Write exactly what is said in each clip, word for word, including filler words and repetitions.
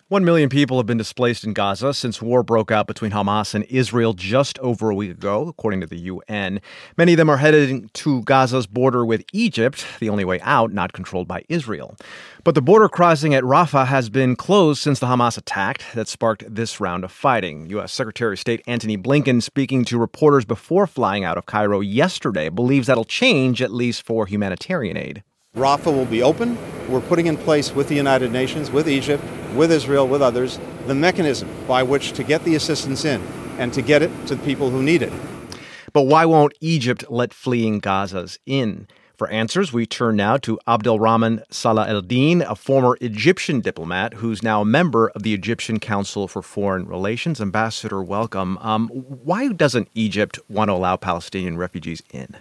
One million people have been displaced in Gaza since war broke out between Hamas and Israel just over a week ago, according to the U N. Many of them are heading to Gaza's border with Egypt, the only way out not controlled by Israel. But the border crossing at Rafah has been closed since the Hamas attack that sparked this round of fighting. U S. Secretary of State Antony Blinken, speaking to reporters before flying out of Cairo yesterday, believes that'll change, at least for humanitarian aid. Rafah will be open. We're putting in place with the United Nations, with Egypt, with Israel, with others, the mechanism by which to get the assistance in and to get it to the people who need it. But why won't Egypt let fleeing Gazas in? For answers, we turn now to Abdelrahman Salah el-Din, a former Egyptian diplomat who's now a member of the Egyptian Council for Foreign Relations. Ambassador, welcome. Um, why doesn't Egypt want to allow Palestinian refugees in?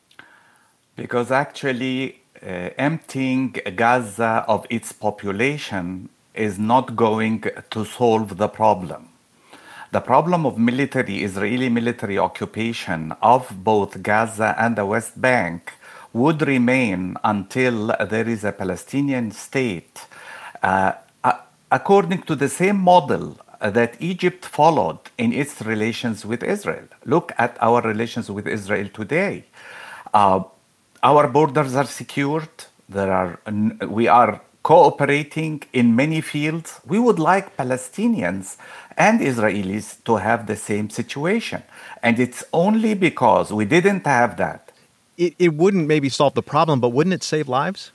Because actually uh, emptying Gaza of its population is not going to solve the problem. The problem of military, Israeli military occupation of both Gaza and the West Bank would remain until there is a Palestinian state, uh, according to the same model that Egypt followed in its relations with Israel. Look at our relations with Israel today. Uh, our borders are secured. There are, we are cooperating in many fields. We would like Palestinians and Israelis to have the same situation. And it's only because we didn't have that. It, it wouldn't maybe solve the problem, but wouldn't it save lives?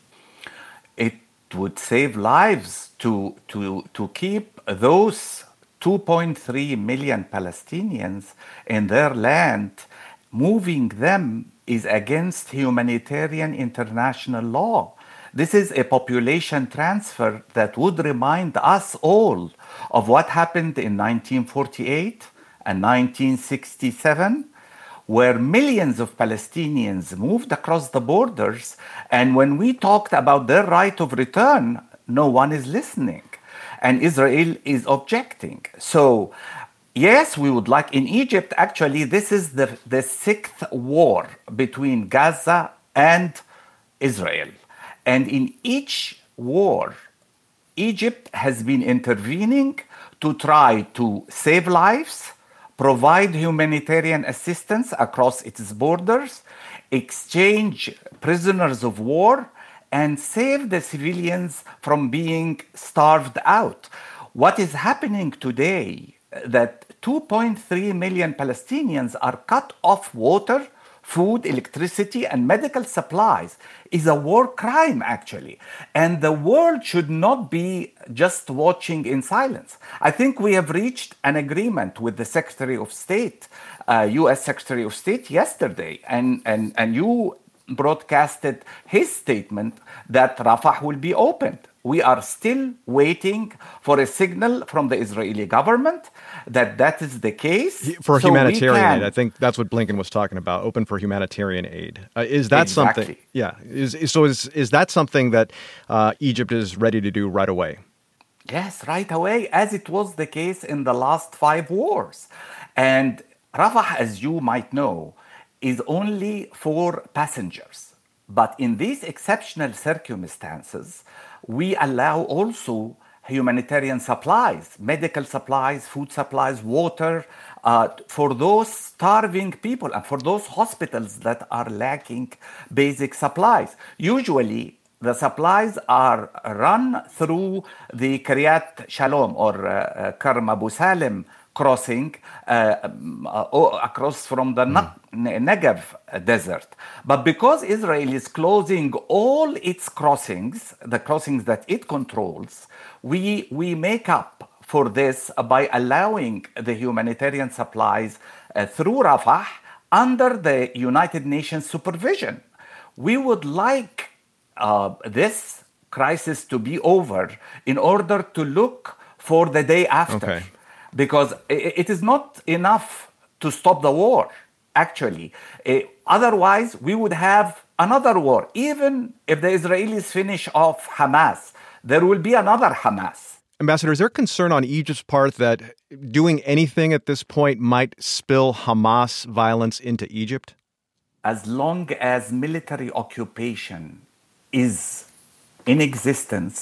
It would save lives to, to, to keep those two point three million Palestinians in their land. Moving them is against humanitarian international law. This is a population transfer that would remind us all of what happened in nineteen forty-eight and nineteen sixty-seven, where millions of Palestinians moved across the borders. And when we talked about their right of return, no one is listening. And Israel is objecting. So, yes, we would like, in Egypt, actually, this is the, the sixth war between Gaza and Israel. And in each war, Egypt has been intervening to try to save lives, provide humanitarian assistance across its borders, exchange prisoners of war, and save the civilians from being starved out. What is happening today, that two point three million Palestinians are cut off water, food, electricity, and medical supplies, is a war crime, actually. And the world should not be just watching in silence. I think we have reached an agreement with the Secretary of State, uh, U S Secretary of State, yesterday. And, and, and you broadcasted his statement that Rafah will be opened. We are still waiting for a signal from the Israeli government that that is the case. For so humanitarian can, aid, I think that's what Blinken was talking about, open for humanitarian aid. Uh, is that exactly. something? Yeah. Is, is, so is, is that something that uh, Egypt is ready to do right away? Yes, right away, as it was the case in the last five wars. And Rafah, as you might know, is only for passengers. But in these exceptional circumstances, we allow also humanitarian supplies, medical supplies, food supplies, water, uh, for those starving people and for those hospitals that are lacking basic supplies. Usually, the supplies are run through the Kiryat Shalom or uh, Karm Abu Salim crossing uh, uh, across from the mm. Negev desert. But because Israel is closing all its crossings, the crossings that it controls, we, we make up for this by allowing the humanitarian supplies uh, through Rafah under the United Nations supervision. We would like uh, this crisis to be over in order to look for the day after. Okay. Because it is not enough to stop the war, actually. Uh, otherwise, we would have another war. Even if the Israelis finish off Hamas, there will be another Hamas. Ambassador, is there concern on Egypt's part that doing anything at this point might spill Hamas violence into Egypt? As long as military occupation is in existence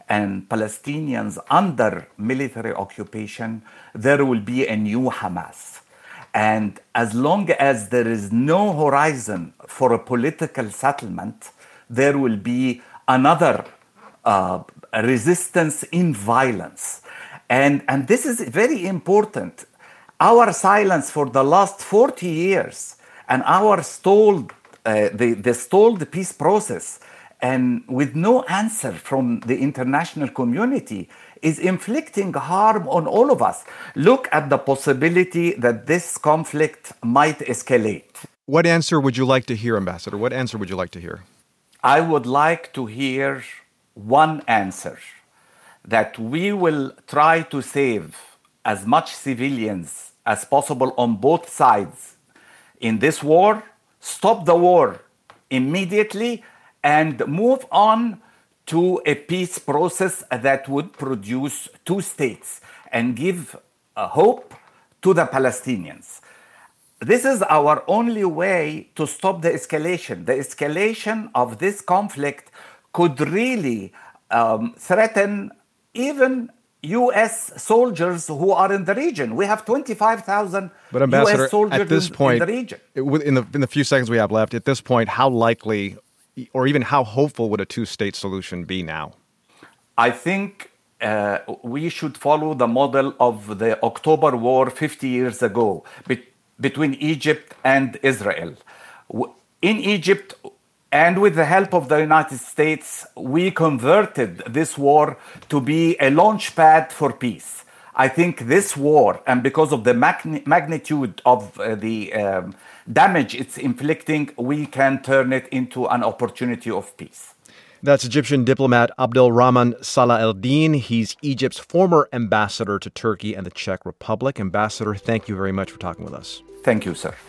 and Palestinians under military occupation, there will be a new Hamas. And as long as there is no horizon for a political settlement, there will be another uh, resistance in violence. And, and this is very important. Our silence for the last forty years and our stalled, uh, the, the stalled peace process, and with no answer from the international community, is inflicting harm on all of us. Look at the possibility that this conflict might escalate. What answer would you like to hear, Ambassador? What answer would you like to hear? I would like to hear one answer, that we will try to save as much civilians as possible on both sides in this war, stop the war immediately, and move on to a peace process that would produce two states and give a hope to the Palestinians. This is our only way to stop the escalation. The escalation of this conflict could really um, threaten even U S soldiers who are in the region. We have twenty-five thousand but Ambassador, U S soldiers at this point, in the region. In the, in the few seconds we have left, at this point, how likely or even how hopeful would a two-state solution be now? I think uh, we should follow the model of the October War fifty years ago be- between Egypt and Israel. In Egypt, and with the help of the United States, we converted this war to be a launch pad for peace. I think this war, and because of the mag- magnitude of uh, the um, damage it's inflicting, we can turn it into an opportunity of peace. That's Egyptian diplomat Abdelrahman Salah Eldin. He's Egypt's former ambassador to Turkey and the Czech Republic. Ambassador, thank you very much for talking with us. Thank you, sir.